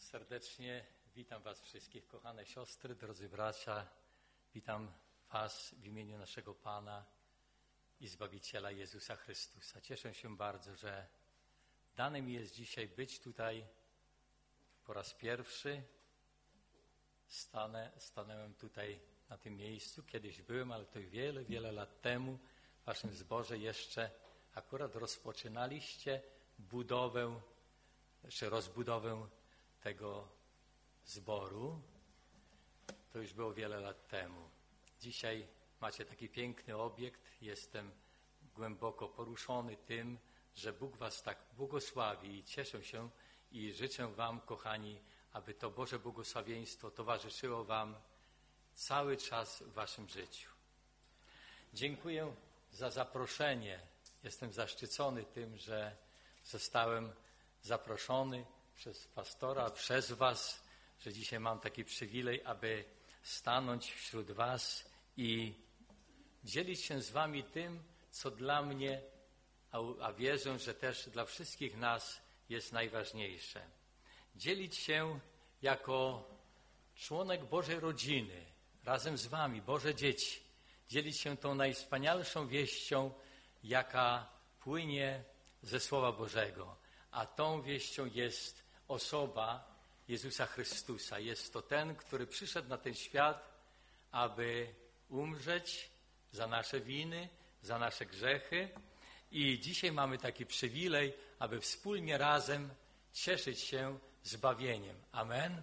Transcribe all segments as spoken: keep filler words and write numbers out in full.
Serdecznie witam Was wszystkich, kochane siostry, drodzy bracia. Witam Was w imieniu naszego Pana i Zbawiciela Jezusa Chrystusa. Cieszę się bardzo, że dane mi jest dzisiaj być tutaj po raz pierwszy. Stanę, stanąłem tutaj na tym miejscu. Kiedyś byłem, ale to wiele, wiele lat temu w Waszym zborze jeszcze akurat rozpoczynaliście budowę, czy rozbudowę tego zboru. To już było wiele lat temu. Dzisiaj macie taki piękny obiekt. Jestem głęboko poruszony tym, że Bóg Was tak błogosławi i cieszę się i życzę Wam, kochani, aby to Boże błogosławieństwo towarzyszyło Wam cały czas w Waszym życiu. Dziękuję za zaproszenie. Jestem zaszczycony tym, że zostałem zaproszony przez pastora, przez Was, że dzisiaj mam taki przywilej, aby stanąć wśród Was i dzielić się z Wami tym, co dla mnie, a, a wierzę, że też dla wszystkich nas jest najważniejsze. Dzielić się jako członek Bożej rodziny, razem z Wami, Boże dzieci. Dzielić się tą najwspanialszą wieścią, jaka płynie ze Słowa Bożego. A tą wieścią jest osoba Jezusa Chrystusa. Jest to ten, który przyszedł na ten świat, aby umrzeć za nasze winy, za nasze grzechy. I dzisiaj mamy taki przywilej, aby wspólnie razem cieszyć się zbawieniem. Amen.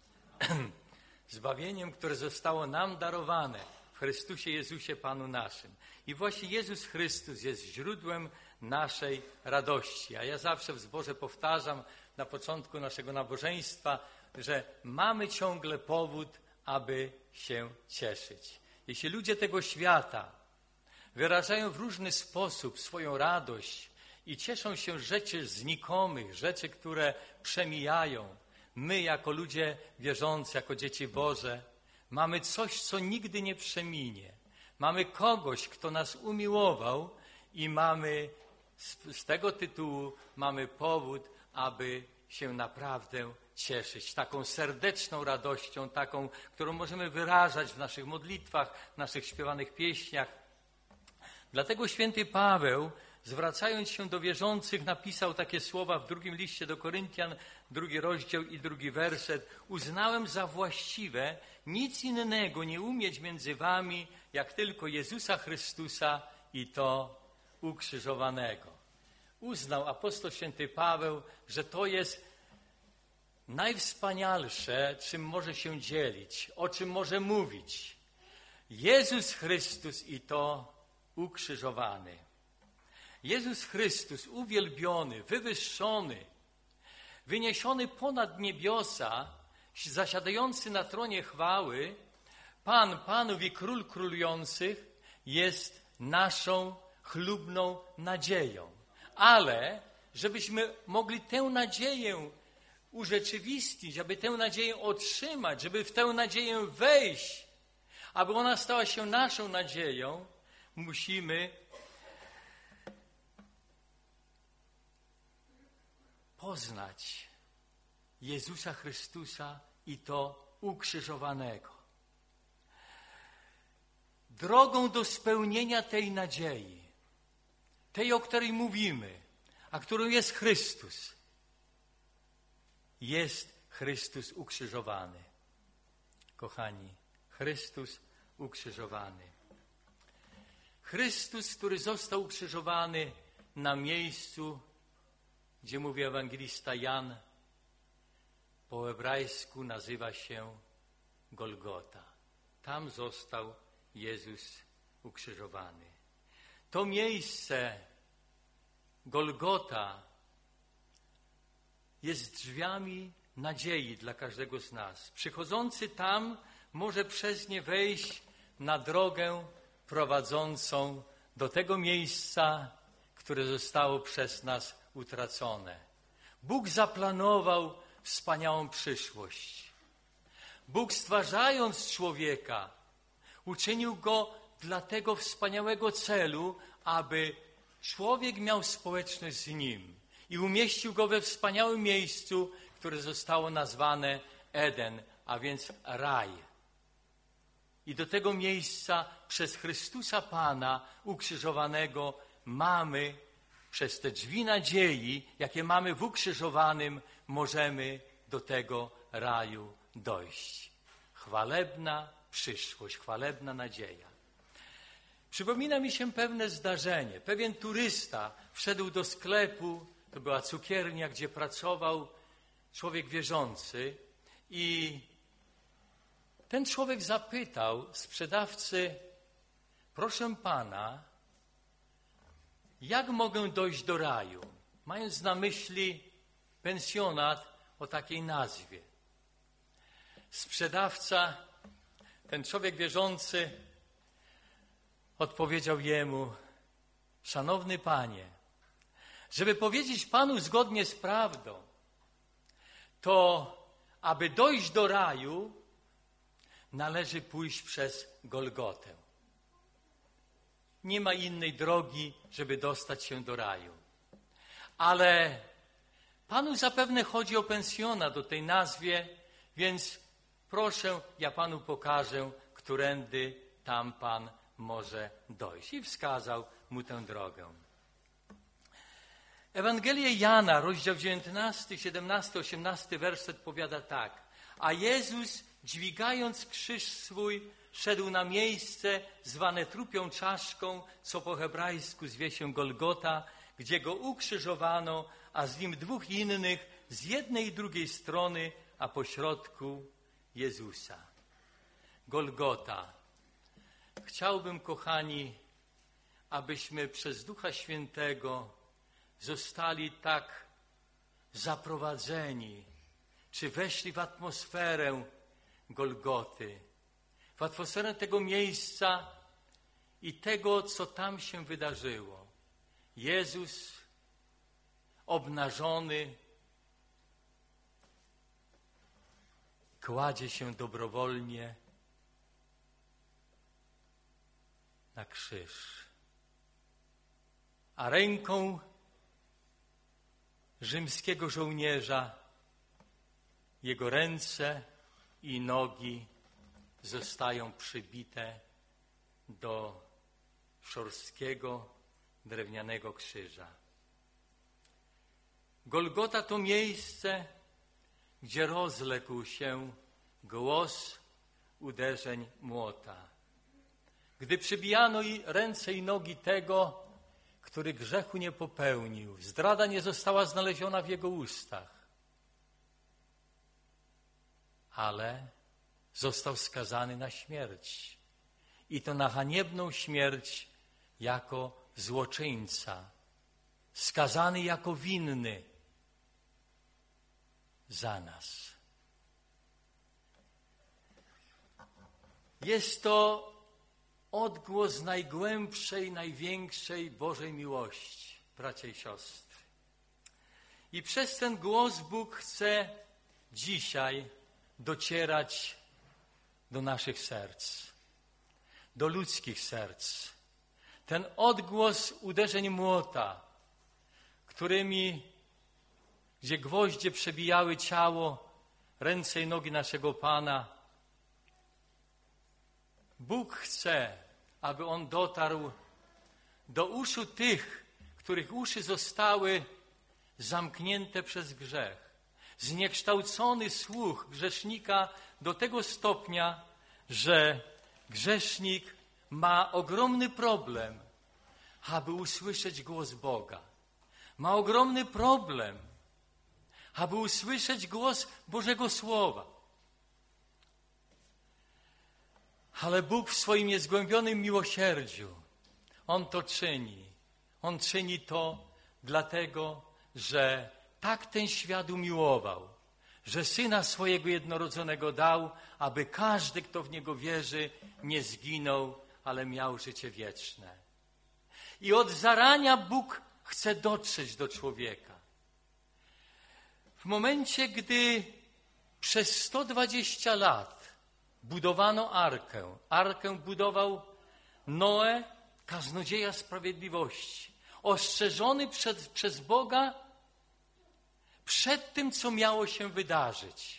Zbawieniem, które zostało nam darowane w Chrystusie Jezusie Panu naszym. I właśnie Jezus Chrystus jest źródłem naszej radości. A ja zawsze w zborze powtarzam na początku naszego nabożeństwa, że mamy ciągle powód, aby się cieszyć. Jeśli ludzie tego świata wyrażają w różny sposób swoją radość i cieszą się z rzeczy znikomych, rzeczy, które przemijają, my jako ludzie wierzący, jako dzieci Boże, mamy coś, co nigdy nie przeminie. Mamy kogoś, kto nas umiłował i mamy z, z tego tytułu mamy powód, aby się naprawdę cieszyć taką serdeczną radością, taką, którą możemy wyrażać w naszych modlitwach, w naszych śpiewanych pieśniach. Dlatego święty Paweł, zwracając się do wierzących, napisał takie słowa w drugim liście do Koryntian, drugi rozdział i drugi werset. Uznałem za właściwe nic innego nie umieć między wami, jak tylko Jezusa Chrystusa i to ukrzyżowanego. Uznał apostoł święty Paweł, że to jest najwspanialsze, czym może się dzielić, o czym może mówić. Jezus Chrystus i to ukrzyżowany. Jezus Chrystus uwielbiony, wywyższony, wyniesiony ponad niebiosa, zasiadający na tronie chwały, Pan Panów i Król Królujących jest naszą chlubną nadzieją. Ale żebyśmy mogli tę nadzieję urzeczywistnić, aby tę nadzieję otrzymać, żeby w tę nadzieję wejść, aby ona stała się naszą nadzieją, musimy poznać Jezusa Chrystusa i to ukrzyżowanego. Drogą do spełnienia tej nadziei, tej, o której mówimy, a którą jest Chrystus, jest Chrystus ukrzyżowany. Kochani, Chrystus ukrzyżowany. Chrystus, który został ukrzyżowany na miejscu, gdzie mówi ewangelista Jan, po hebrajsku nazywa się Golgota. Tam został Jezus ukrzyżowany. To miejsce, Golgota, jest drzwiami nadziei dla każdego z nas. Przychodzący tam może przez nie wejść na drogę prowadzącą do tego miejsca, które zostało przez nas utracone. Bóg zaplanował wspaniałą przyszłość. Bóg, stwarzając człowieka, uczynił go dla tego wspaniałego celu, aby człowiek miał społeczność z Nim i umieścił go we wspaniałym miejscu, które zostało nazwane Eden, a więc raj. I do tego miejsca przez Chrystusa Pana ukrzyżowanego mamy, przez te drzwi nadziei, jakie mamy w ukrzyżowanym, możemy do tego raju dojść. Chwalebna przyszłość, chwalebna nadzieja. Przypomina mi się pewne zdarzenie. Pewien turysta wszedł do sklepu, to była cukiernia, gdzie pracował człowiek wierzący i ten człowiek zapytał sprzedawcy: proszę pana, jak mogę dojść do raju? Mając na myśli pensjonat o takiej nazwie. Sprzedawca, ten człowiek wierzący, odpowiedział jemu: szanowny panie, żeby powiedzieć panu zgodnie z prawdą, to aby dojść do raju, należy pójść przez Golgotę. Nie ma innej drogi, żeby dostać się do raju. Ale panu zapewne chodzi o pensjonat, o tej nazwie, więc proszę, ja panu pokażę, którędy tam pan może dojść. I wskazał mu tę drogę. Ewangelia Jana, rozdział dziewiętnasty, siedemnasty, osiemnasty werset powiada tak. A Jezus, dźwigając krzyż swój, szedł na miejsce zwane trupią czaszką, co po hebrajsku zwie się Golgota, gdzie go ukrzyżowano, a z nim dwóch innych z jednej i drugiej strony, a pośrodku Jezusa. Golgota. Chciałbym, kochani, abyśmy przez Ducha Świętego zostali tak zaprowadzeni, czy weszli w atmosferę Golgoty, w atmosferę tego miejsca i tego, co tam się wydarzyło. Jezus obnażony kładzie się dobrowolnie na krzyż, a ręką rzymskiego żołnierza jego ręce i nogi zostają przybite do szorstkiego, drewnianego krzyża. Golgota to miejsce, gdzie rozległ się głos uderzeń młota. Gdy przybijano i ręce i nogi tego, który grzechu nie popełnił, zdrada nie została znaleziona w jego ustach, ale został skazany na śmierć. I to na haniebną śmierć jako złoczyńca, skazany jako winny za nas. Jest to odgłos najgłębszej, największej Bożej miłości, bracia i siostry. I przez ten głos Bóg chce dzisiaj docierać do naszych serc, do ludzkich serc. Ten odgłos uderzeń młota, którymi, gdzie gwoździe przebijały ciało, ręce i nogi naszego Pana, Bóg chce, aby on dotarł do uszu tych, których uszy zostały zamknięte przez grzech. Zniekształcony słuch grzesznika do tego stopnia, że grzesznik ma ogromny problem, aby usłyszeć głos Boga. Ma ogromny problem, aby usłyszeć głos Bożego Słowa. Ale Bóg w swoim niezgłębionym miłosierdziu, On to czyni. On czyni to dlatego, że tak ten świat umiłował, że Syna swojego jednorodzonego dał, aby każdy, kto w Niego wierzy, nie zginął, ale miał życie wieczne. I od zarania Bóg chce dotrzeć do człowieka. W momencie, gdy przez sto dwadzieścia lat budowano Arkę, Arkę budował Noe, kaznodzieja sprawiedliwości, ostrzeżony przed, przez Boga przed tym, co miało się wydarzyć.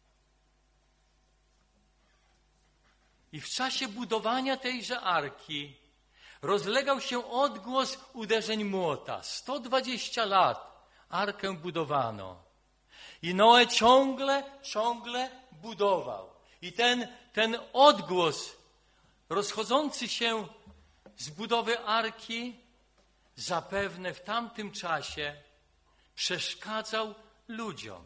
I w czasie budowania tejże arki rozlegał się odgłos uderzeń młota. sto dwadzieścia lat arkę budowano. I Noe ciągle, ciągle budował. I ten, ten odgłos rozchodzący się z budowy arki zapewne w tamtym czasie przeszkadzał ludziom.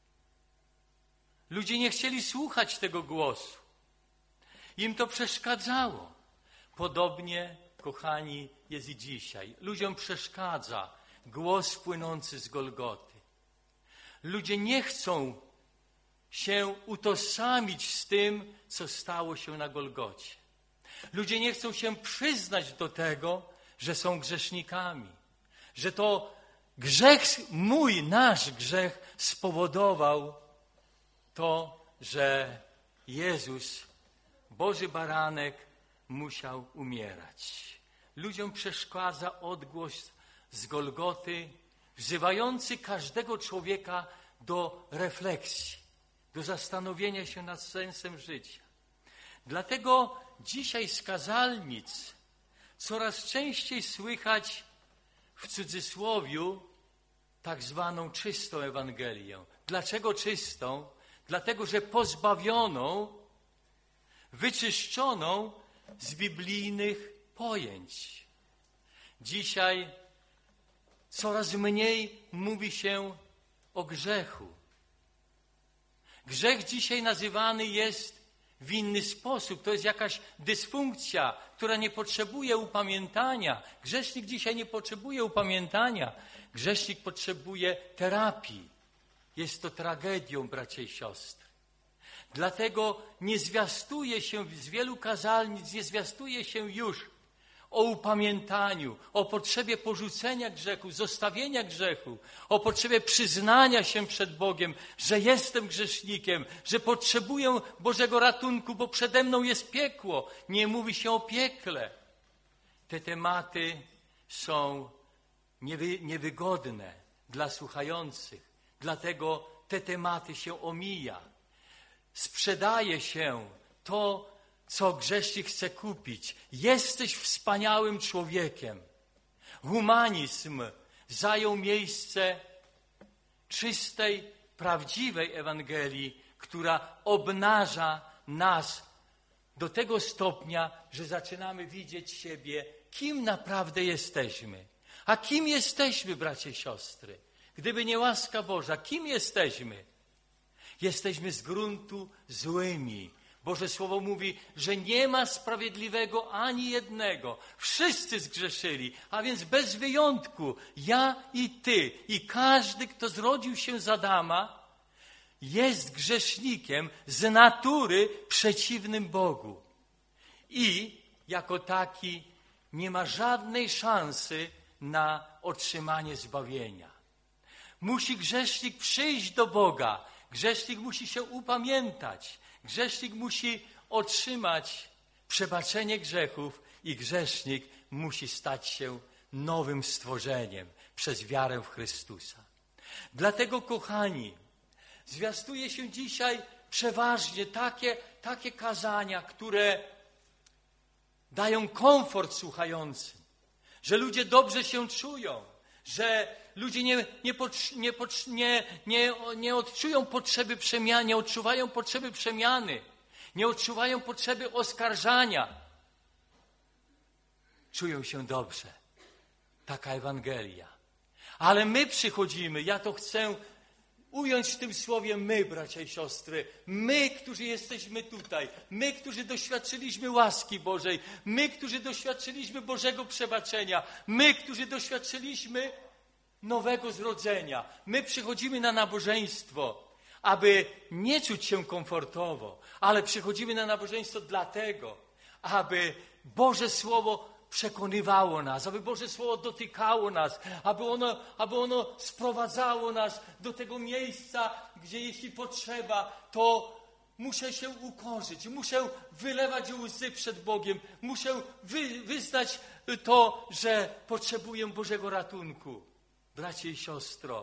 Ludzie nie chcieli słuchać tego głosu. Im to przeszkadzało. Podobnie, kochani, jest i dzisiaj. Ludziom przeszkadza głos płynący z Golgoty. Ludzie nie chcą się utożsamić z tym, co stało się na Golgocie. Ludzie nie chcą się przyznać do tego, że są grzesznikami. Że to grzech, mój, nasz grzech spowodował to, że Jezus, Boży Baranek, musiał umierać. Ludziom przeszkadza odgłos z Golgoty, wzywający każdego człowieka do refleksji, do zastanowienia się nad sensem życia. Dlatego dzisiaj z kazalnic coraz częściej słychać w cudzysłowiu tak zwaną czystą Ewangelię. Dlaczego czystą? Dlatego, że pozbawioną, wyczyszczoną z biblijnych pojęć. Dzisiaj coraz mniej mówi się o grzechu. Grzech dzisiaj nazywany jest w inny sposób. To jest jakaś dysfunkcja, która nie potrzebuje upamiętania. Grzesznik dzisiaj nie potrzebuje upamiętania. Grzesznik potrzebuje terapii. Jest to tragedią, bracia i siostry. Dlatego nie zwiastuje się z wielu kazalnic, nie zwiastuje się już o upamiętaniu, o potrzebie porzucenia grzechu, zostawienia grzechu, o potrzebie przyznania się przed Bogiem, że jestem grzesznikiem, że potrzebuję Bożego ratunku, bo przede mną jest piekło. Nie mówi się o piekle. Te tematy są niewy, niewygodne dla słuchających, dlatego te tematy się omija. Sprzedaje się to, co grzesznik chce kupić. Jesteś wspaniałym człowiekiem. Humanizm zajął miejsce czystej, prawdziwej Ewangelii, która obnaża nas do tego stopnia, że zaczynamy widzieć siebie, kim naprawdę jesteśmy. A kim jesteśmy, bracia i siostry? Gdyby nie łaska Boża, kim jesteśmy? Jesteśmy z gruntu złymi. Boże Słowo mówi, że nie ma sprawiedliwego ani jednego. Wszyscy zgrzeszyli, a więc bez wyjątku. Ja i ty i każdy, kto zrodził się z Adama, jest grzesznikiem z natury przeciwnym Bogu. I jako taki nie ma żadnej szansy na otrzymanie zbawienia. Musi grzesznik przyjść do Boga. Grzesznik musi się upamiętać. Grzesznik musi otrzymać przebaczenie grzechów i grzesznik musi stać się nowym stworzeniem przez wiarę w Chrystusa. Dlatego, kochani, zwiastuje się dzisiaj przeważnie takie, takie kazania, które dają komfort słuchającym, że ludzie dobrze się czują, że ludzie nie, nie, nie, nie, nie, nie odczują potrzeby przemiany, nie odczuwają potrzeby przemiany, nie odczuwają potrzeby oskarżania. Czują się dobrze. Taka Ewangelia. Ale my przychodzimy, ja to chcę ująć w tym słowie my, bracia i siostry, my, którzy jesteśmy tutaj, my, którzy doświadczyliśmy łaski Bożej, my, którzy doświadczyliśmy Bożego przebaczenia, my, którzy doświadczyliśmy nowego zrodzenia. My przychodzimy na nabożeństwo, aby nie czuć się komfortowo, ale przychodzimy na nabożeństwo dlatego, aby Boże Słowo przekonywało nas, aby Boże Słowo dotykało nas, aby ono, aby ono sprowadzało nas do tego miejsca, gdzie jeśli potrzeba, to muszę się ukorzyć, muszę wylewać łzy przed Bogiem, muszę wy, wyznać to, że potrzebuję Bożego ratunku. Bracie i siostro,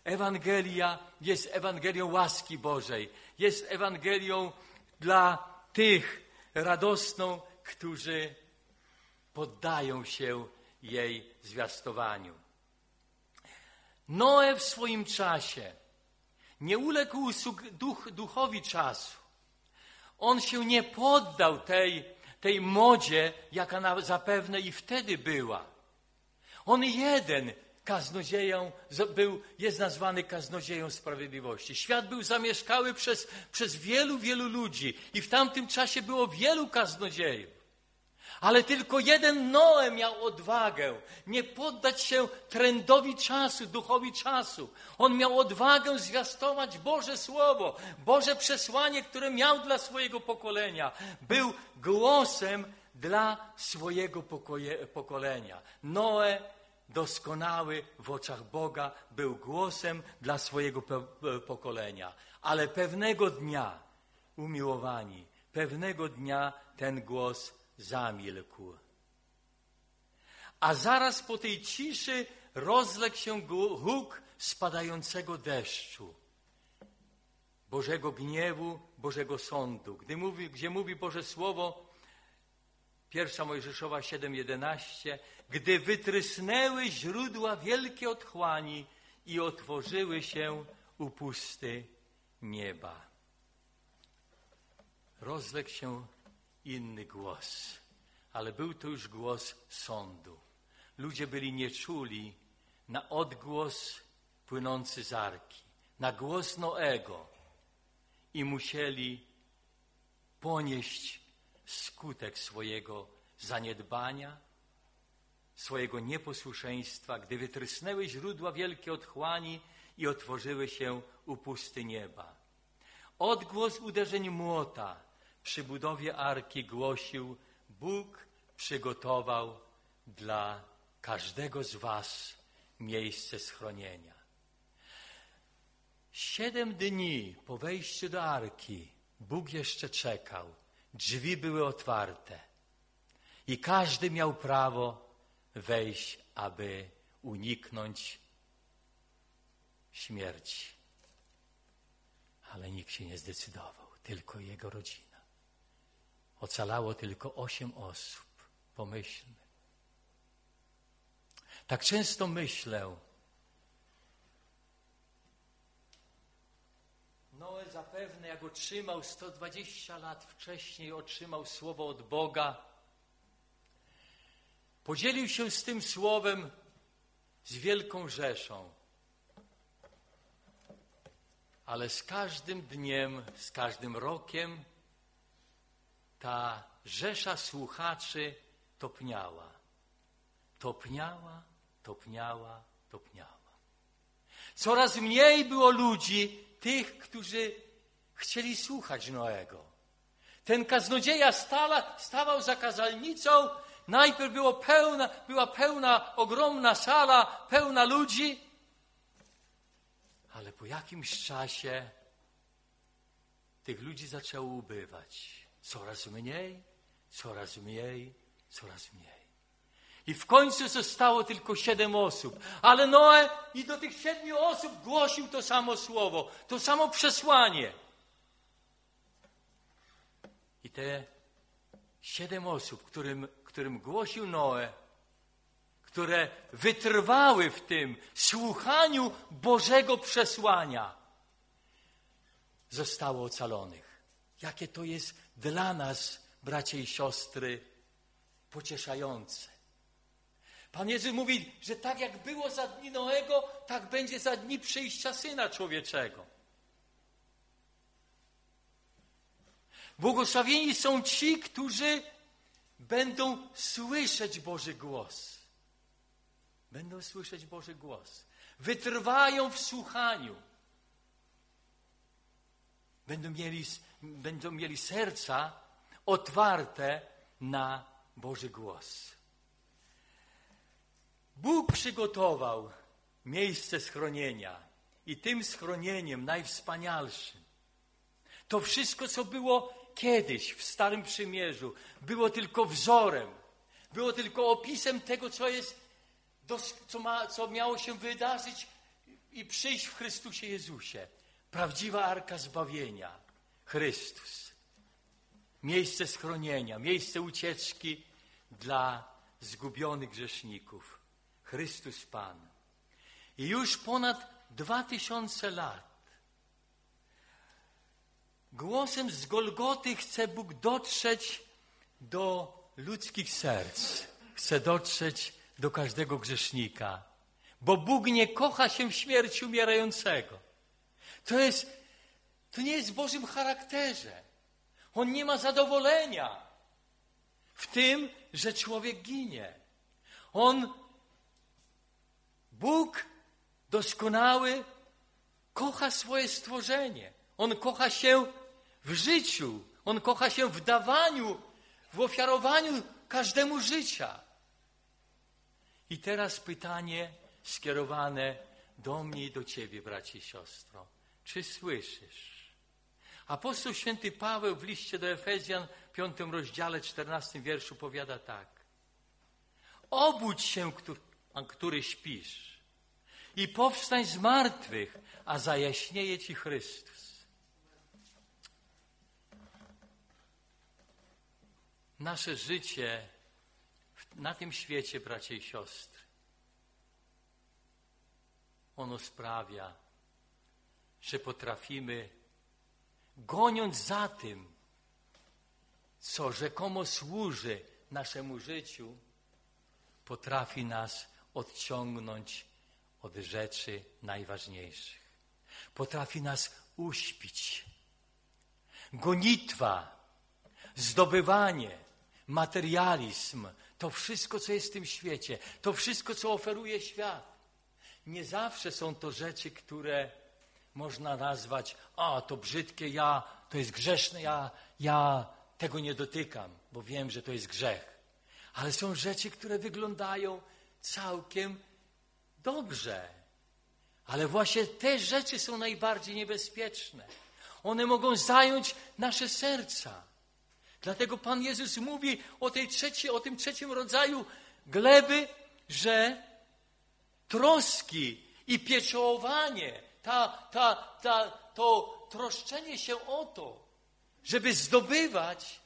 Ewangelia jest Ewangelią łaski Bożej. Jest Ewangelią dla tych radosną, którzy poddają się jej zwiastowaniu. Noe w swoim czasie nie uległ duch, duchowi czasu. On się nie poddał tej, tej modzie, jaka na, zapewne i wtedy była. On jeden kaznodzieją był, jest nazwany kaznodzieją sprawiedliwości. Świat był zamieszkały przez, przez wielu, wielu ludzi i w tamtym czasie było wielu kaznodziejów. Ale tylko jeden Noe miał odwagę nie poddać się trendowi czasu, duchowi czasu. On miał odwagę zwiastować Boże Słowo, Boże przesłanie, które miał dla swojego pokolenia. Był głosem dla swojego pokoje, pokolenia. Noe, doskonały w oczach Boga, był głosem dla swojego pokolenia. Ale pewnego dnia, umiłowani, pewnego dnia ten głos zamilkł. A zaraz po tej ciszy rozległ się huk spadającego deszczu, Bożego gniewu, Bożego sądu. Gdy mówi, gdzie mówi Boże Słowo, pierwsza Mojżeszowa siedem jedenaście, gdy wytrysnęły źródła wielkie otchłani i otworzyły się upusty nieba. Rozległ się inny głos, ale był to już głos sądu. Ludzie byli nieczuli na odgłos płynący z arki, na głos Noego i musieli ponieść skutek swojego zaniedbania, swojego nieposłuszeństwa, gdy wytrysnęły źródła wielkie otchłani i otworzyły się upusty nieba. Odgłos uderzeń młota przy budowie arki głosił: Bóg przygotował dla każdego z was miejsce schronienia. Siedem dni po wejściu do arki Bóg jeszcze czekał. Drzwi były otwarte i każdy miał prawo wejść, aby uniknąć śmierci. Ale nikt się nie zdecydował, tylko jego rodzina. Ocalało tylko osiem osób. Pomyślmy. Tak często myślę, Noe zapewne, jak otrzymał sto dwadzieścia lat wcześniej, otrzymał słowo od Boga, podzielił się z tym słowem z wielką rzeszą. Ale z każdym dniem, z każdym rokiem ta rzesza słuchaczy topniała. Topniała, topniała, topniała. Coraz mniej było ludzi, tych, którzy chcieli słuchać Noego. Ten kaznodzieja stala, stawał za kazalnicą. Najpierw było pełna, była pełna, ogromna sala, pełna ludzi. Ale po jakimś czasie tych ludzi zaczęło ubywać. Coraz mniej, coraz mniej, coraz mniej. I w końcu zostało tylko siedem osób. Ale Noe i do tych siedmiu osób głosił to samo słowo, to samo przesłanie. I te siedem osób, którym, którym głosił Noe, które wytrwały w tym słuchaniu Bożego przesłania, zostało ocalonych. Jakie to jest dla nas, bracia i siostry, pocieszające. Pan Jezus mówi, że tak jak było za dni Noego, tak będzie za dni przyjścia Syna Człowieczego. Błogosławieni są ci, którzy będą słyszeć Boży głos. Będą słyszeć Boży głos. Wytrwają w słuchaniu. Będą mieli, będą mieli serca otwarte na Boży głos. Bóg przygotował miejsce schronienia i tym schronieniem najwspanialszym to wszystko, co było kiedyś w Starym Przymierzu, było tylko wzorem, było tylko opisem tego, co jest, co, ma, co miało się wydarzyć i przyjść w Chrystusie Jezusie. Prawdziwa arka zbawienia. Chrystus. Miejsce schronienia, miejsce ucieczki dla zgubionych grzeszników. Chrystus Pan. I już ponad dwa tysiące lat głosem z Golgoty chce Bóg dotrzeć do ludzkich serc. Chce dotrzeć do każdego grzesznika. Bo Bóg nie kocha się w śmierci umierającego. To jest, to nie jest w Bożym charakterze. On nie ma zadowolenia w tym, że człowiek ginie. On, Bóg doskonały, kocha swoje stworzenie. On kocha się w życiu. On kocha się w dawaniu, w ofiarowaniu każdemu życia. I teraz pytanie skierowane do mnie i do ciebie, bracie i siostro. Czy słyszysz? Apostoł święty Paweł w liście do Efezjan, piątym rozdziale, czternastym wierszu powiada tak. Obudź się, który, który śpisz, i powstań z martwych, a zajaśnieje ci Chrystus. Nasze życie na tym świecie, bracie i siostry, ono sprawia, że potrafimy, goniąc za tym, co rzekomo służy naszemu życiu, potrafi nas odciągnąć od rzeczy najważniejszych. Potrafi nas uśpić. Gonitwa, zdobywanie, materializm, to wszystko, co jest w tym świecie, to wszystko, co oferuje świat. Nie zawsze są to rzeczy, które można nazwać, a to brzydkie, ja, to jest grzeszne, ja, ja tego nie dotykam, bo wiem, że to jest grzech. Ale są rzeczy, które wyglądają całkiem dobrze. Ale właśnie te rzeczy są najbardziej niebezpieczne. One mogą zająć nasze serca. Dlatego Pan Jezus mówi o, tej trzeciej, o tym trzecim rodzaju gleby, że troski i pieczołowanie, ta, ta, ta, to troszczenie się o to, żeby zdobywać,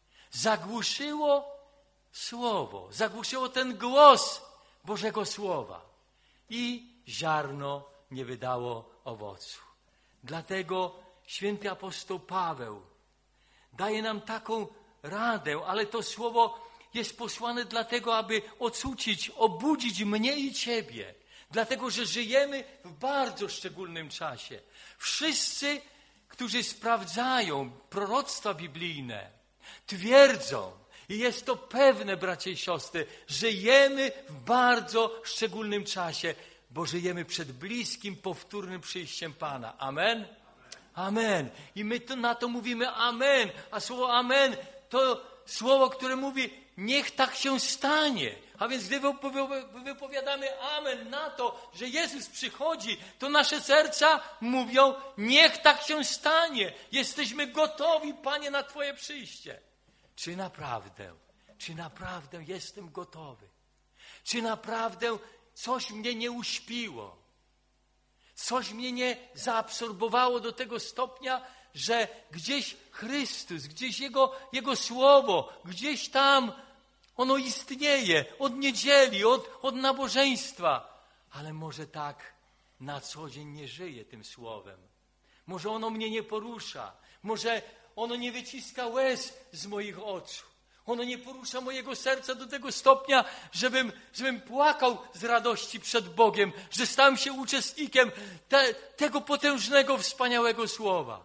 zagłuszyło Słowo, zagłuszyło ten głos Bożego Słowa i ziarno nie wydało owocu. Dlatego święty apostoł Paweł daje nam taką radę, ale to słowo jest posłane dlatego, aby ocucić, obudzić mnie i ciebie. Dlatego, że żyjemy w bardzo szczególnym czasie. Wszyscy, którzy sprawdzają proroctwa biblijne, twierdzą, i jest to pewne, bracia i siostry, żyjemy w bardzo szczególnym czasie, bo żyjemy przed bliskim, powtórnym przyjściem Pana. Amen? Amen. I my to, na to mówimy amen. A słowo amen to słowo, które mówi niech tak się stanie. A więc gdy wypowiadamy amen na to, że Jezus przychodzi, to nasze serca mówią niech tak się stanie. Jesteśmy gotowi, Panie, na Twoje przyjście. Czy naprawdę, czy naprawdę jestem gotowy? Czy naprawdę coś mnie nie uśpiło? Coś mnie nie zaabsorbowało do tego stopnia, że gdzieś Chrystus, gdzieś Jego, Jego Słowo, gdzieś tam ono istnieje od niedzieli, od, od nabożeństwa. Ale może tak na co dzień nie żyję tym Słowem. Może ono mnie nie porusza. Może ono nie wyciska łez z moich oczu. Ono nie porusza mojego serca do tego stopnia, żebym, żebym płakał z radości przed Bogiem, że stałem się uczestnikiem te, tego potężnego, wspaniałego Słowa.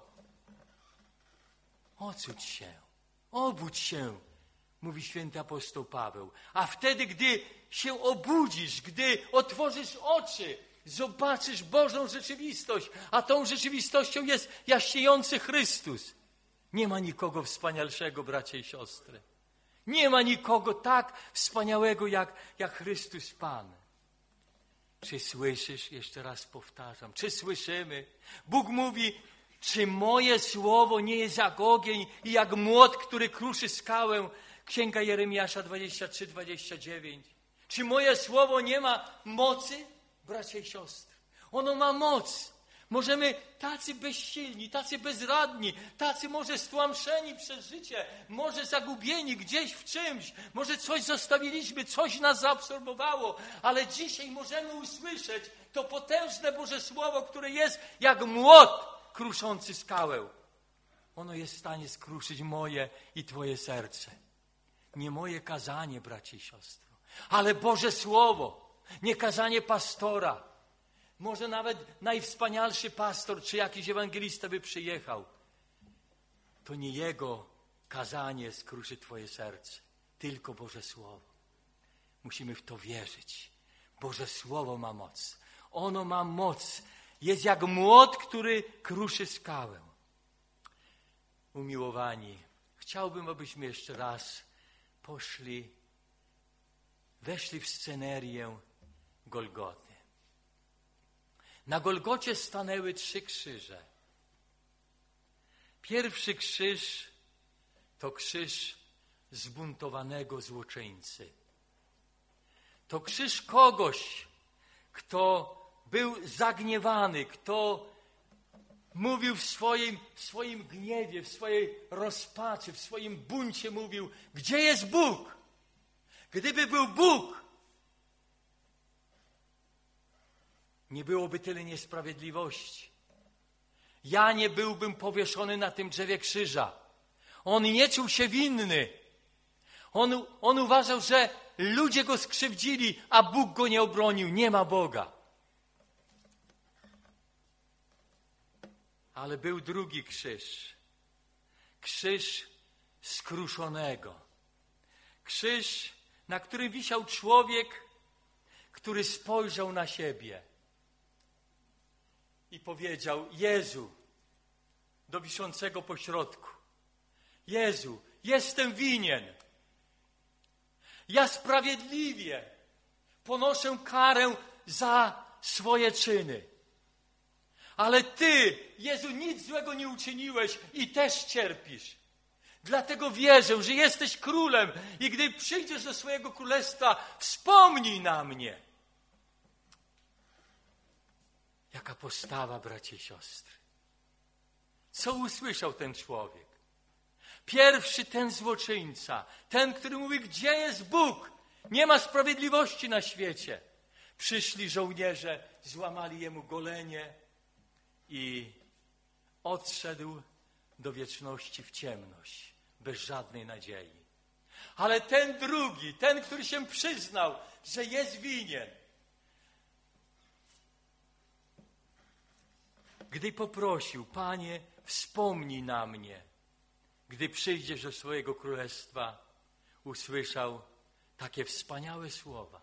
Ocuć się, obudź się, mówi święty apostoł Paweł. A wtedy, gdy się obudzisz, gdy otworzysz oczy, zobaczysz Bożą rzeczywistość, a tą rzeczywistością jest jaśniejący Chrystus. Nie ma nikogo wspanialszego, bracia i siostry. Nie ma nikogo tak wspaniałego jak, jak Chrystus Pan. Czy słyszysz? Jeszcze raz powtarzam. Czy słyszymy? Bóg mówi, czy moje słowo nie jest jak ogień i jak młot, który kruszy skałę? Księga Jeremiasza dwadzieścia trzy, dwadzieścia dziewięć. Czy moje słowo nie ma mocy? Bracia i siostry. Ono ma moc. Możemy tacy bezsilni, tacy bezradni, tacy może stłamszeni przez życie, może zagubieni gdzieś w czymś, może coś zostawiliśmy, coś nas zaabsorbowało, ale dzisiaj możemy usłyszeć to potężne Boże Słowo, które jest jak młot kruszący skałę. Ono jest w stanie skruszyć moje i Twoje serce. Nie moje kazanie, bracie i siostro, ale Boże Słowo, nie kazanie pastora. Może nawet najwspanialszy pastor czy jakiś ewangelista by przyjechał. To nie jego kazanie skruszy Twoje serce, tylko Boże Słowo. Musimy w to wierzyć. Boże Słowo ma moc. Ono ma moc. Jest jak młot, który kruszy skałę. Umiłowani, chciałbym, abyśmy jeszcze raz poszli, weszli w scenerię Golgoty. Na Golgocie stanęły trzy krzyże. Pierwszy krzyż to krzyż zbuntowanego złoczyńcy. To krzyż kogoś, kto był zagniewany, kto mówił w swoim, w swoim gniewie, w swojej rozpaczy, w swoim buncie mówił, gdzie jest Bóg? Gdyby był Bóg, nie byłoby tyle niesprawiedliwości. Ja nie byłbym powieszony na tym drzewie krzyża. On nie czuł się winny. On, on uważał, że ludzie go skrzywdzili, a Bóg go nie obronił. Nie ma Boga. Ale był drugi krzyż. Krzyż skruszonego. Krzyż, na którym wisiał człowiek, który spojrzał na siebie i powiedział, Jezu, do wiszącego pośrodku, Jezu, jestem winien. Ja sprawiedliwie ponoszę karę za swoje czyny. Ale Ty, Jezu, nic złego nie uczyniłeś i też cierpisz. Dlatego wierzę, że jesteś królem i gdy przyjdziesz do swojego królestwa, wspomnij na mnie. Jaka postawa, bracie i siostry. Co usłyszał ten człowiek? Pierwszy ten złoczyńca, ten, który mówi, gdzie jest Bóg? Nie ma sprawiedliwości na świecie. Przyszli żołnierze, złamali jemu golenie i odszedł do wieczności w ciemność, bez żadnej nadziei. Ale ten drugi, ten, który się przyznał, że jest winien, gdy poprosił, Panie, wspomnij na mnie, gdy przyjdziesz do swojego królestwa, usłyszał takie wspaniałe słowa.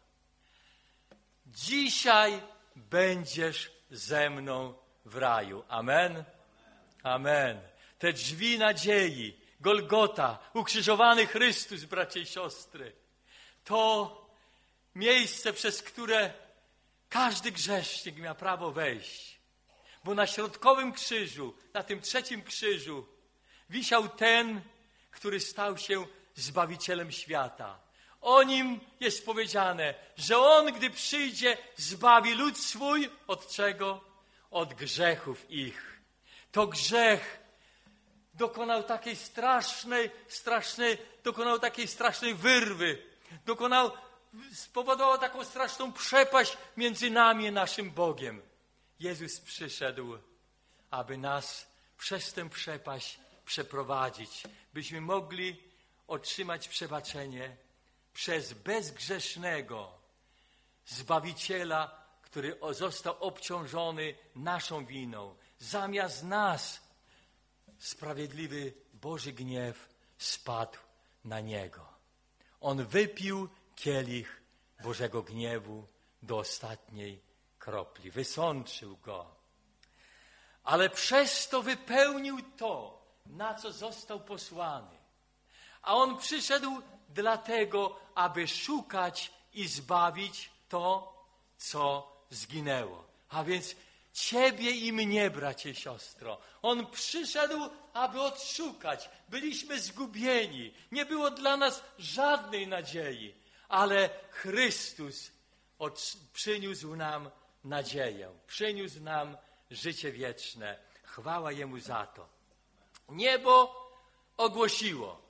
Dzisiaj będziesz ze mną w raju. Amen? Amen. Te drzwi nadziei, Golgota, ukrzyżowany Chrystus, bracie i siostry, to miejsce, przez które każdy grzesznik miał prawo wejść. Bo na środkowym krzyżu, na tym trzecim krzyżu, wisiał ten, który stał się Zbawicielem świata. O nim jest powiedziane, że on, gdy przyjdzie, zbawi lud swój od czego? Od grzechów ich. To grzech dokonał takiej strasznej, strasznej, dokonał takiej strasznej wyrwy. Dokonał, spowodował taką straszną przepaść między nami i naszym Bogiem. Jezus przyszedł, aby nas przez tę przepaść przeprowadzić, byśmy mogli otrzymać przebaczenie przez bezgrzesznego Zbawiciela, który został obciążony naszą winą. Zamiast nas sprawiedliwy Boży gniew spadł na Niego. On wypił kielich Bożego gniewu do ostatniej kropli. Wysączył go. Ale przez to wypełnił to, na co został posłany. A On przyszedł dlatego, aby szukać i zbawić to, co zginęło. A więc ciebie i mnie, bracie i siostro. On przyszedł, aby odszukać. Byliśmy zgubieni. Nie było dla nas żadnej nadziei. Ale Chrystus od, przyniósł nam nadzieję, przyniósł nam życie wieczne. Chwała Jemu za to. Niebo ogłosiło.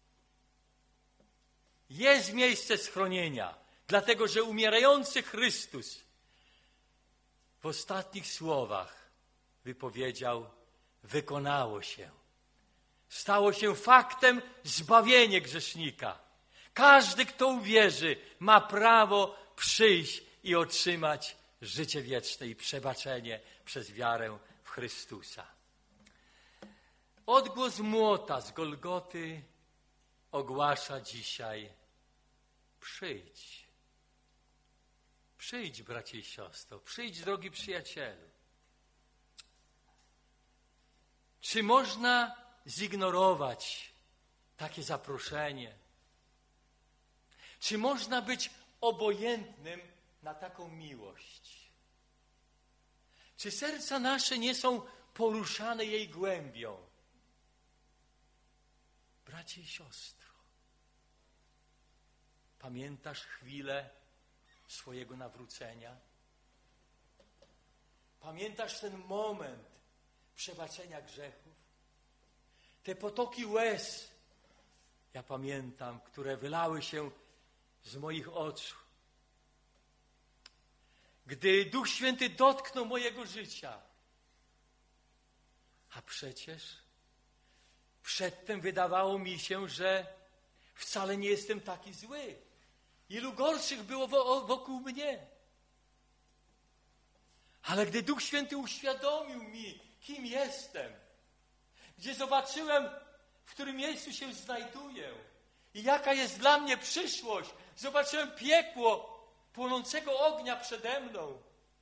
Jest miejsce schronienia, dlatego że umierający Chrystus w ostatnich słowach wypowiedział: wykonało się. Stało się faktem zbawienie grzesznika. Każdy, kto uwierzy, ma prawo przyjść i otrzymać życie wieczne i przebaczenie przez wiarę w Chrystusa. Odgłos młota z Golgoty ogłasza dzisiaj: przyjdź. Przyjdź, bracie i siostro, przyjdź, drogi przyjacielu. Czy można zignorować takie zaproszenie? Czy można być obojętnym na taką miłość? Czy serca nasze nie są poruszane jej głębią? Bracie i siostro, pamiętasz chwilę swojego nawrócenia? Pamiętasz ten moment przebaczenia grzechów? Te potoki łez, ja pamiętam, które wylały się z moich oczu. Gdy Duch Święty dotknął mojego życia. A przecież przedtem wydawało mi się, że wcale nie jestem taki zły. Ilu gorszych było wokół mnie. Ale gdy Duch Święty uświadomił mi, kim jestem, gdzie zobaczyłem, w którym miejscu się znajduję i jaka jest dla mnie przyszłość, zobaczyłem piekło płonącego ognia przede mną.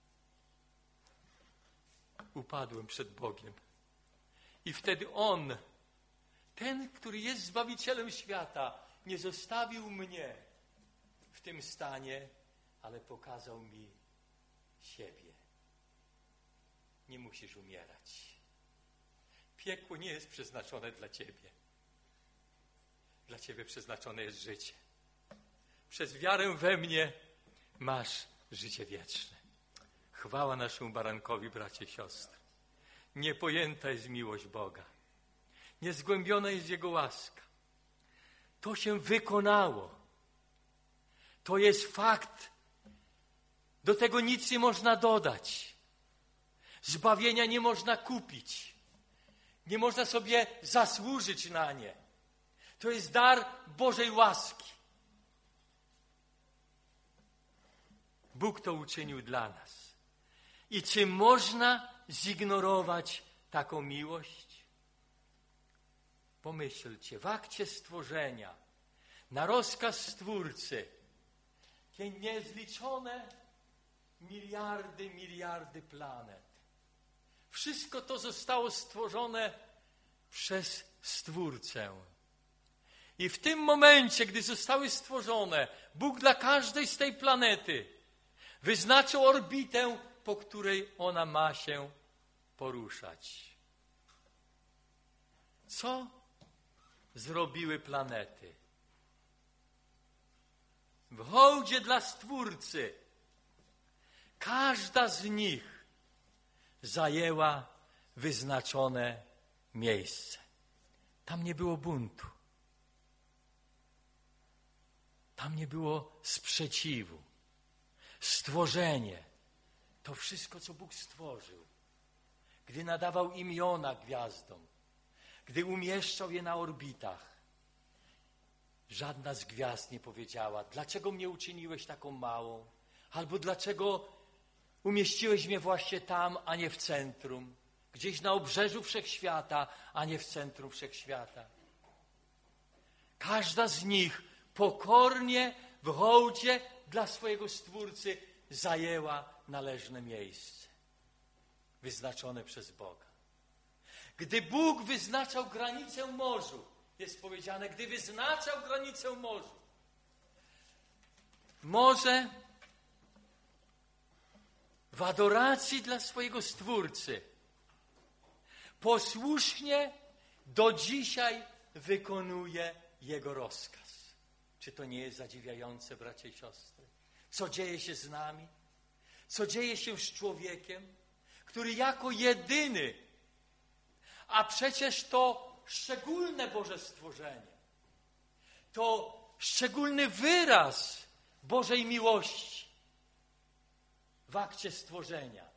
Upadłem przed Bogiem. I wtedy On, ten, który jest Zbawicielem świata, nie zostawił mnie w tym stanie, ale pokazał mi siebie. Nie musisz umierać. Piekło nie jest przeznaczone dla ciebie. Dla ciebie przeznaczone jest życie. Przez wiarę we mnie masz życie wieczne. Chwała naszemu barankowi, bracie i siostry. Niepojęta jest miłość Boga. Niezgłębiona jest Jego łaska. To się wykonało. To jest fakt. Do tego nic nie można dodać. Zbawienia nie można kupić. Nie można sobie zasłużyć na nie. To jest dar Bożej łaski. Bóg to uczynił dla nas. I czy można zignorować taką miłość? Pomyślcie, w akcie stworzenia, na rozkaz Stwórcy, te niezliczone miliardy, miliardy planet. Wszystko to zostało stworzone przez Stwórcę. I w tym momencie, gdy zostały stworzone, Bóg dla każdej z tej planety wyznaczył orbitę, po której ona ma się poruszać. Co zrobiły planety? W hołdzie dla Stwórcy każda z nich zajęła wyznaczone miejsce. Tam nie było buntu. Tam nie było sprzeciwu. Stworzenie, to wszystko, co Bóg stworzył, gdy nadawał imiona gwiazdom, gdy umieszczał je na orbitach, żadna z gwiazd nie powiedziała: dlaczego mnie uczyniłeś taką małą? Albo dlaczego umieściłeś mnie właśnie tam, a nie w centrum? Gdzieś na obrzeżu wszechświata, a nie w centrum wszechświata. Każda z nich pokornie w hołdzie dla swojego Stwórcy zajęła należne miejsce, wyznaczone przez Boga. Gdy Bóg wyznaczał granicę morzu, jest powiedziane, gdy wyznaczał granicę morzu, morze w adoracji dla swojego Stwórcy posłusznie do dzisiaj wykonuje Jego rozkaz. Czy to nie jest zadziwiające, bracia i siostry? Co dzieje się z nami? co dzieje się z człowiekiem, który jako jedyny, a przecież to szczególne Boże stworzenie, to szczególny wyraz Bożej miłości w akcie stworzenia.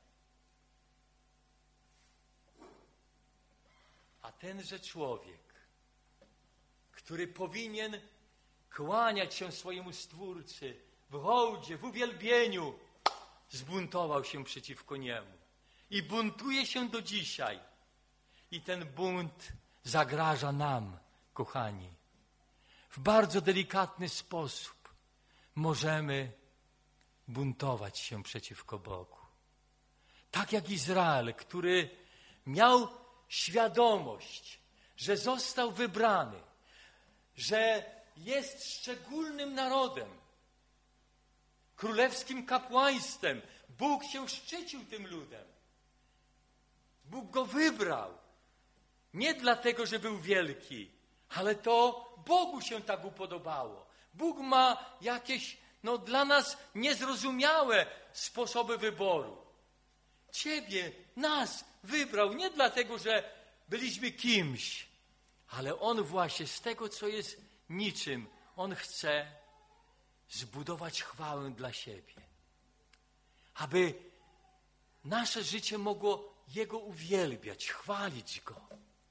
A tenże człowiek, który powinien kłaniać się swojemu Stwórcy w hołdzie, w uwielbieniu, zbuntował się przeciwko niemu. I buntuje się do dzisiaj. I ten bunt zagraża nam, kochani. W bardzo delikatny sposób możemy buntować się przeciwko Bogu. Tak jak Izrael, który miał świadomość, że został wybrany, że jest szczególnym narodem, królewskim kapłaństwem. Bóg się szczycił tym ludem. Bóg go wybrał. Nie dlatego, że był wielki, ale to Bogu się tak upodobało. Bóg ma jakieś, no dla nas niezrozumiałe sposoby wyboru. Ciebie, nas wybrał nie dlatego, że byliśmy kimś, ale On właśnie z tego, co jest niczym, On chce zbudować chwałę dla siebie. Aby nasze życie mogło Jego uwielbiać, chwalić Go.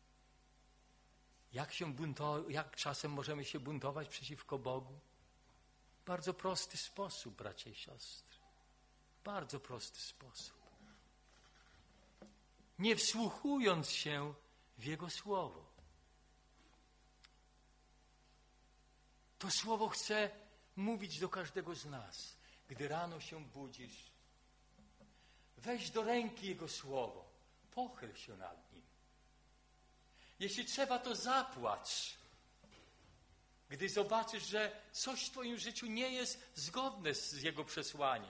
Jak się bunto, jak czasem możemy się buntować przeciwko Bogu? W bardzo prosty sposób, bracia i siostry. Bardzo prosty sposób. Nie wsłuchując się w Jego Słowo. To Słowo chce mówić do każdego z nas. Gdy rano się budzisz, weź do ręki Jego Słowo. Pochyl się nad nim. Jeśli trzeba, to zapłacz. Gdy zobaczysz, że coś w twoim życiu nie jest zgodne z Jego przesłaniem.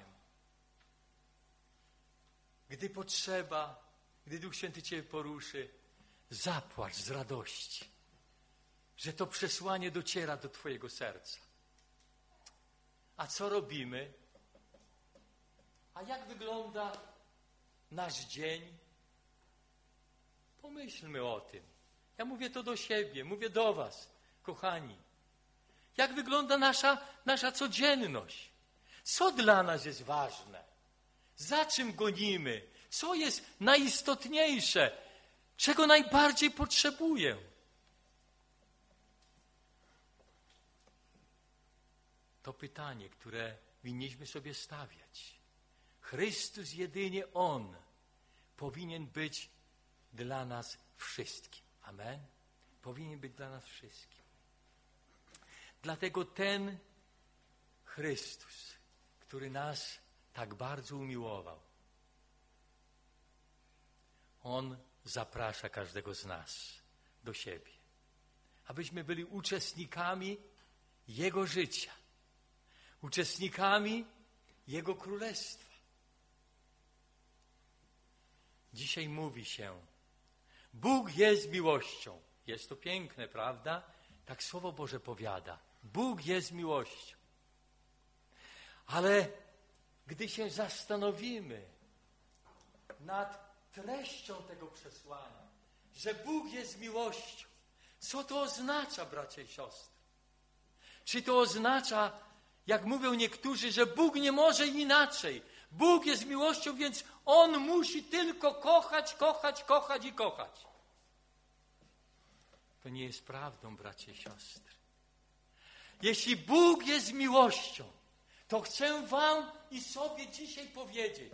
Gdy potrzeba, gdy Duch Święty cię poruszy, zapłacz z radości, że to przesłanie dociera do twojego serca. A co robimy? A jak wygląda nasz dzień? Pomyślmy o tym. Ja mówię to do siebie, mówię do was, kochani. Jak wygląda nasza, nasza codzienność? Co dla nas jest ważne? Za czym gonimy? Co jest najistotniejsze? Czego najbardziej potrzebuję? To pytanie, które winniśmy sobie stawiać. Chrystus, jedynie On, powinien być dla nas wszystkim. Amen? Powinien być dla nas wszystkim. Dlatego ten Chrystus, który nas tak bardzo umiłował, On zaprasza każdego z nas do siebie, abyśmy byli uczestnikami Jego życia, uczestnikami Jego Królestwa. Dzisiaj mówi się, Bóg jest miłością. Jest to piękne, prawda? Tak Słowo Boże powiada. Bóg jest miłością. Ale gdy się zastanowimy nad treścią tego przesłania, że Bóg jest miłością, co to oznacza, bracia i siostry? Czy to oznacza, jak mówią niektórzy, że Bóg nie może inaczej? Bóg jest miłością, więc On musi tylko kochać, kochać, kochać i kochać. To nie jest prawdą, bracia i siostry. Jeśli Bóg jest miłością, to chcę wam i sobie dzisiaj powiedzieć.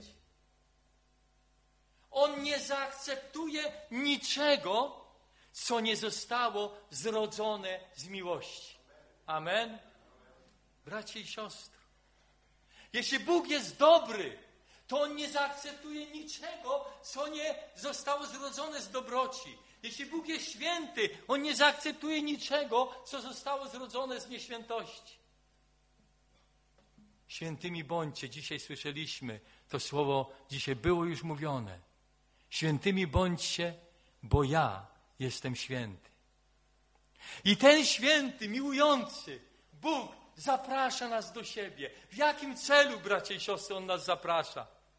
On nie zaakceptuje niczego, co nie zostało zrodzone z miłości. Amen? Bracia i siostry. Jeśli Bóg jest dobry, to On nie zaakceptuje niczego, co nie zostało zrodzone z dobroci. Jeśli Bóg jest święty, On nie zaakceptuje niczego, co zostało zrodzone z nieświętości. Świętymi bądźcie. Dzisiaj słyszeliśmy, to słowo dzisiaj było już mówione. Świętymi bądźcie, bo ja jestem święty. I ten święty, miłujący Bóg zaprasza nas do siebie. W jakim celu, bracia i siostry, On nas zaprasza?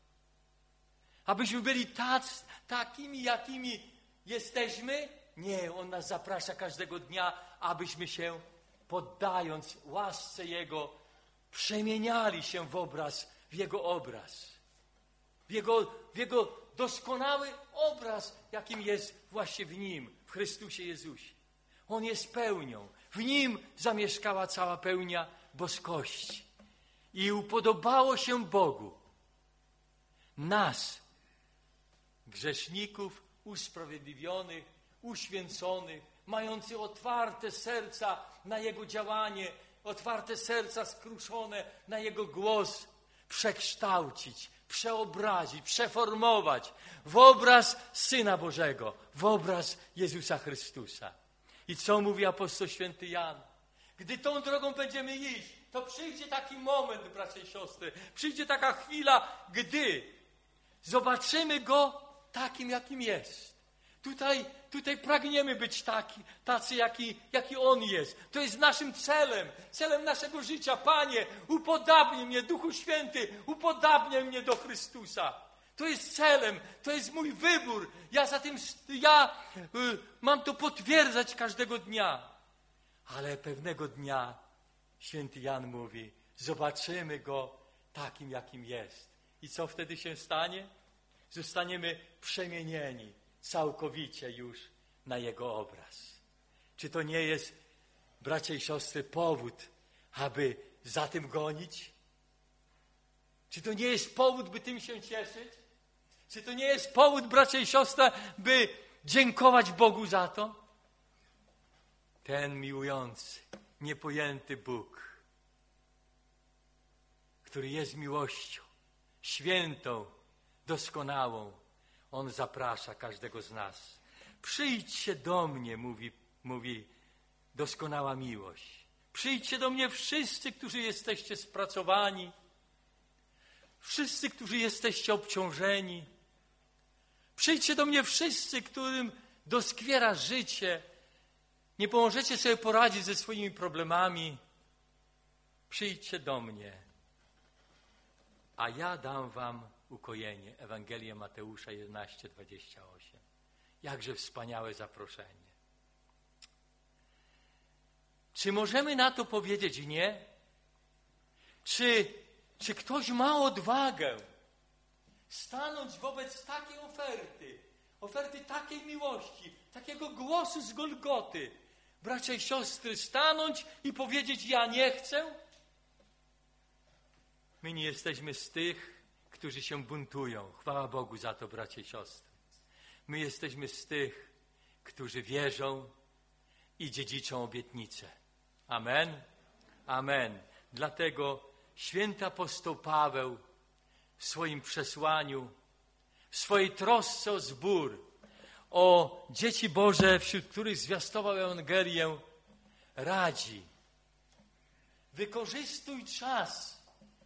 Abyśmy byli tac, takimi, jakimi jesteśmy? Nie, On nas zaprasza każdego dnia, abyśmy się, poddając łasce Jego, przemieniali się w obraz, w Jego obraz. W Jego, w Jego doskonały obraz, jakim jest właśnie w Nim, w Chrystusie Jezusie. On jest pełnią. W Nim zamieszkała cała pełnia boskości. I upodobało się Bogu nas, grzeszników, usprawiedliwionych, uświęconych, mających otwarte serca na Jego działanie, otwarte serca skruszone na Jego głos, przekształcić, przeobrazić, przeformować w obraz Syna Bożego, w obraz Jezusa Chrystusa. I co mówi apostoł święty Jan? Gdy tą drogą będziemy iść, to przyjdzie taki moment, bracia i siostry, przyjdzie taka chwila, gdy zobaczymy Go takim, jakim jest. Tutaj, tutaj pragniemy być taki, tacy, jaki, jaki On jest. To jest naszym celem, celem naszego życia. Panie, upodabnij mnie, Duchu Święty, upodabniaj mnie do Chrystusa. To jest celem, to jest mój wybór. Ja za tym, ja y, mam to potwierdzać każdego dnia. Ale pewnego dnia święty Jan mówi, zobaczymy Go takim, jakim jest. I co wtedy się stanie? Zostaniemy przemienieni całkowicie już na Jego obraz. Czy to nie jest, bracia i siostry, powód, aby za tym gonić? Czy to nie jest powód, by tym się cieszyć? Czy to nie jest powód, bracia i siostry, by dziękować Bogu za to? Ten miłujący, niepojęty Bóg, który jest miłością, świętą, doskonałą, On zaprasza każdego z nas. Przyjdźcie do mnie, mówi, mówi doskonała miłość. Przyjdźcie do mnie wszyscy, którzy jesteście spracowani, wszyscy, którzy jesteście obciążeni. Przyjdźcie do mnie wszyscy, którym doskwiera życie. Nie pomożecie sobie poradzić ze swoimi problemami. Przyjdźcie do mnie, a ja dam wam ukojenie. Ewangelia Mateusza jedenaście, dwadzieścia osiem. Jakże wspaniałe zaproszenie. Czy możemy na to powiedzieć nie? Czy, czy ktoś ma odwagę stanąć wobec takiej oferty, oferty takiej miłości, takiego głosu z Golgoty, bracia i siostry, stanąć i powiedzieć, ja nie chcę? My nie jesteśmy z tych, którzy się buntują. Chwała Bogu za to, bracia i siostry. My jesteśmy z tych, którzy wierzą i dziedziczą obietnicę. Amen? Amen. Dlatego święty apostoł Paweł w swoim przesłaniu, w swojej trosce o zbór, o dzieci Boże, wśród których zwiastował Ewangelię, radzi: wykorzystuj czas,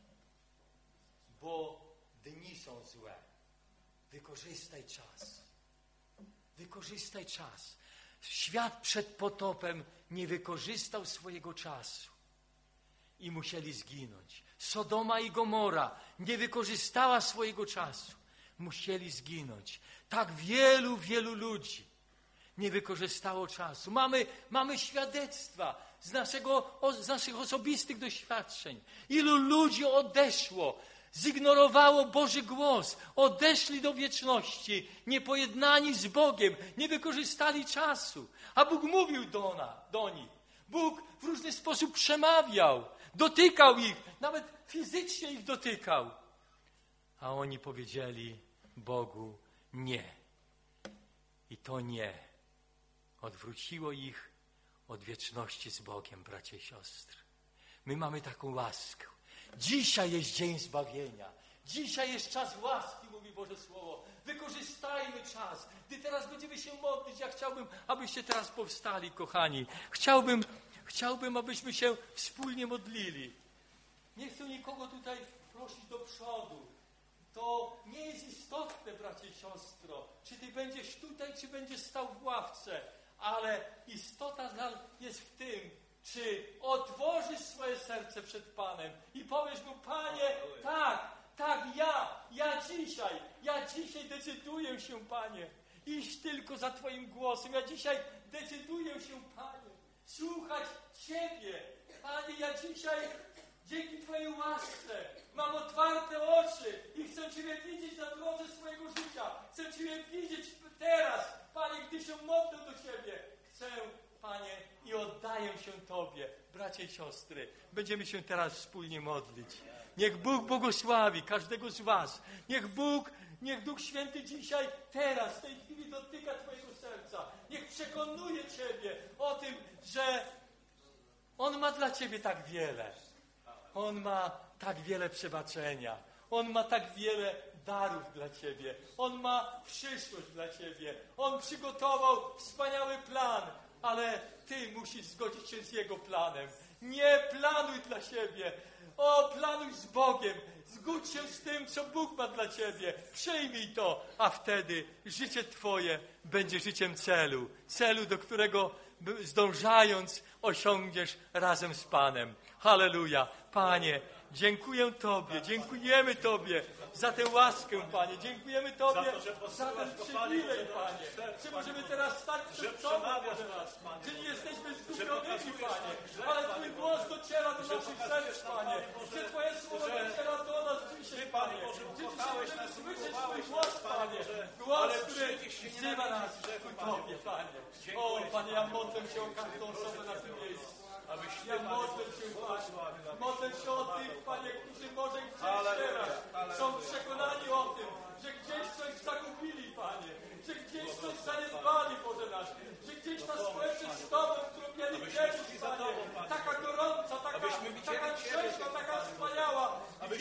bo dni są złe. Wykorzystaj czas. Wykorzystaj czas. Świat przed potopem nie wykorzystał swojego czasu i musieli zginąć. Sodoma i Gomora nie wykorzystała swojego czasu. Musieli zginąć. Tak wielu, wielu ludzi nie wykorzystało czasu. Mamy, mamy świadectwa z, naszego, z naszych osobistych doświadczeń. Ilu ludzi odeszło, zignorowało Boży głos, odeszli do wieczności, niepojednani z Bogiem, nie wykorzystali czasu. A Bóg mówił do, na, do nich. Bóg w różny sposób przemawiał, dotykał ich, nawet fizycznie ich dotykał. A oni powiedzieli Bogu nie. I to nie odwróciło ich od wieczności z Bogiem, bracia i siostry. My mamy taką łaskę. Dzisiaj jest dzień zbawienia. Dzisiaj jest czas łaski, mówi Boże Słowo. Wykorzystajmy czas. Gdy teraz będziemy się modlić, ja chciałbym, abyście teraz powstali, kochani. Chciałbym, chciałbym, abyśmy się wspólnie modlili. Nie chcę nikogo tutaj prosić do przodu. To nie jest istotne, bracie i siostro, czy ty będziesz tutaj, czy będziesz stał w ławce, ale istota jest w tym, czy otworzysz swoje serce przed Panem i powiesz mu: Panie, tak, Tak, ja, ja dzisiaj, ja dzisiaj decyduję się, Panie, iść tylko za Twoim głosem. Ja dzisiaj decyduję się, Panie, słuchać Ciebie. Panie, ja dzisiaj dzięki Twojej łasce mam otwarte oczy i chcę Ciebie widzieć na drodze swojego życia. Chcę Ciebie widzieć teraz, Panie, gdy się modlę do Ciebie. Chcę, Panie, i oddaję się Tobie. Bracia i siostry, będziemy się teraz wspólnie modlić. Niech Bóg błogosławi każdego z was. Niech Bóg, niech Duch Święty dzisiaj, teraz, w tej chwili dotyka Twojego serca. Niech przekonuje Ciebie o tym, że On ma dla Ciebie tak wiele. On ma tak wiele przebaczenia. On ma tak wiele darów dla Ciebie. On ma przyszłość dla Ciebie. On przygotował wspaniały plan, ale Ty musisz zgodzić się z Jego planem. Nie planuj dla siebie. O, planuj z Bogiem. Zgódź się z tym, co Bóg ma dla Ciebie. Przyjmij to, a wtedy życie Twoje będzie życiem celu. Celu, do którego zdążając osiągniesz razem z Panem. Halleluja. Panie, dziękuję Tobie, dziękujemy Tobie za tę łaskę, Panie. Dziękujemy Tobie za, to, że za ten przywilej, Panie. Że możemy teraz stać przed Tobą, że nie jesteśmy zgubionymi, Panie, ale Twój głos dociera do naszych serc, Panie. Że Twoje słowo dociera do nas dzisiaj, Panie. Że dzisiaj możemy słyszeć Twój głos, Panie. Głos, który wzywa nas ku Tobie, Panie. O, Panie, ja modlę się o każdą osobę na tym miejscu. Ja modlę się, Panie. Modlę się o tych, Panie, którzy może gdzieś teraz są przekonani o tym, że gdzieś coś zagubili, Panie. Że gdzieś coś zaniedbali, Boże nasz. Że gdzieś ta społeczność z Tobą, którą mieli kiedyś, Panie, taka gorąca, taka, taka trzeźwa, taka wspaniała. Gdzieś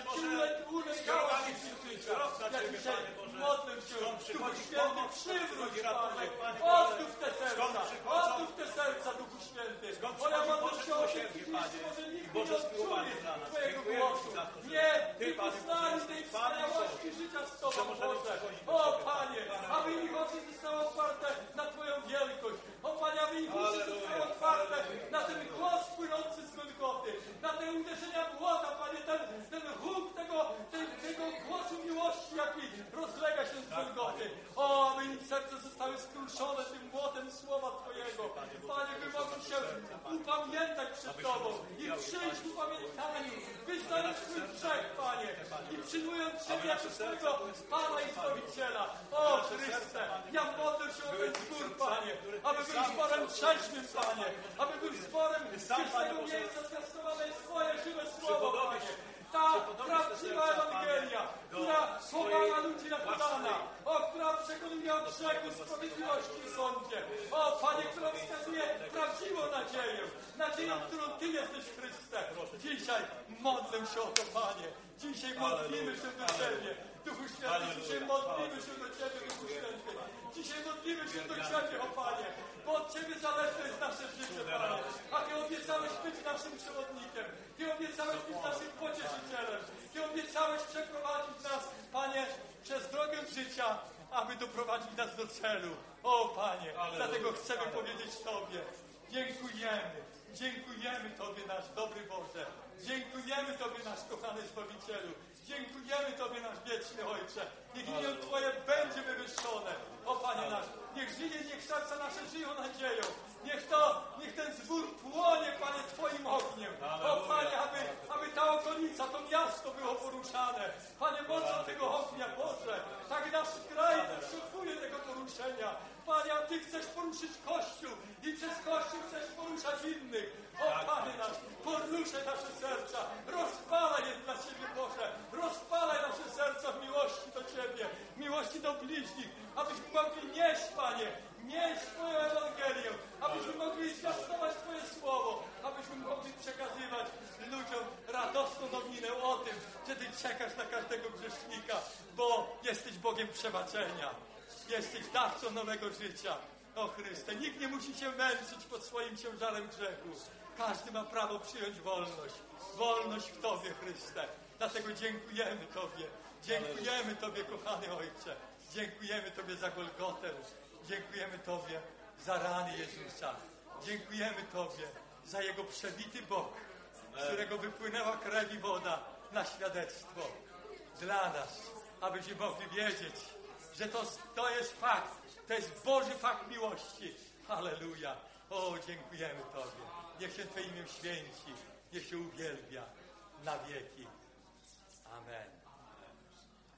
ulegała się w życia. Ja dzisiaj modlę się, Duchu Święty, przywróć, Panie. Odnów te serca, odnów te serca, Duchu Święty. Bo ja modlę się o tych, którzy może nigdy nie odczuli Twojego głosu. Nie, nie poznali tej wspaniałości życia z Tobą, Boże. O, Panie, aby ich oczy zostały otwarte na Twoją wielkość. O, Panie, aby ich oczy zostały otwarte na ten głos płynący z Golgoty, na te uderzenia błota, Panie, ten, ten huk tego, ten, tego głosu miłości, jaki rozlega się z Golgoty. O, aby ich serce zostały skruszone tym młotem słowa Twojego. Panie, by mogli się upamiętać przed Tobą i przyjść w upamiętaniu, wyznając Twój grzech, Panie, i przyjmując Ciebie jako swojego Pana i Zbawiciela. O, Chryste, ja modlę się o ten zbór, Panie, aby był zborem trzeźwym, Panie, aby był zborem, gdzie z tego miejsca zwiastowane jest Twoje żywe słowo, Panie. Ta prawdziwa Ewangelia, która powala ludzi na podana, o, która przekonuje o grzechu, sprawiedliwości i sądzie. O, Panie, która wskazuje prawdziwą nadzieję, nadzieję, którą Ty jesteś, Chryste. Dzisiaj modlę się o to, Panie. Dzisiaj modlimy się do Ciebie, Duchu Święty. Dzisiaj modlimy się do Ciebie, Duchu Święty. Dzisiaj modlimy się do Ciebie, o Panie, bo od Ciebie zależne jest nasze życie, Panie. A Ty obiecałeś być naszym przewodnikiem. Ty obiecałeś być naszym pocieszycielem. Ty obiecałeś przeprowadzić nas, Panie, przez drogę życia, aby doprowadzić nas do celu. O, Panie, Alleluja. Dlatego chcemy powiedzieć Tobie, dziękujemy. Dziękujemy Tobie, nasz dobry Boże. Dziękujemy Tobie, nasz kochany Zbawicielu. Dziękujemy Tobie, nasz wieczny Ojcze. Niech imię Twoje będzie wywyższone. O, Panie nasz, niech żyje, niech serca nasze żyją nadzieją. Niech to, niech ten zbór płonie, Panie, Twoim ogniem. O, Panie, aby, aby ta okolica, to miasto było poruszane. Panie, mocą tego ognia, Boże. Tak nasz kraj potrzebuje tego poruszenia. Panie, a Ty chcesz poruszyć Kościół i przez Kościół chcesz poruszać innych. O, Panie nasz, poruszaj nasze serca. Rozpalaj je dla Ciebie, Boże. Rozpalaj nasze serca w miłości do Ciebie, miłości do bliźnich, abyśmy mogli nieść, Panie, nieść Twoją Ewangelię, abyśmy mogli zwiastować Twoje Słowo, abyśmy mogli przekazywać ludziom radosną nowinę o tym, że Ty czekasz na każdego grzesznika, bo jesteś Bogiem przebaczenia. Jesteś dawcą nowego życia. O Chryste, nikt nie musi się męczyć pod swoim ciężarem grzechu. Każdy ma prawo przyjąć wolność. Wolność w Tobie, Chryste. Dlatego dziękujemy Tobie. Dziękujemy Tobie, kochany Ojcze. Dziękujemy Tobie za Golgotę. Dziękujemy Tobie za rany Jezusa. Dziękujemy Tobie za Jego przebity bok, z którego wypłynęła krew i woda na świadectwo. dla nas, abyśmy mogli wiedzieć, że to, to jest fakt, to jest Boży fakt miłości. Halleluja. O, dziękujemy Tobie. Niech się Twoje imię święci, niech się uwielbia na wieki. Amen.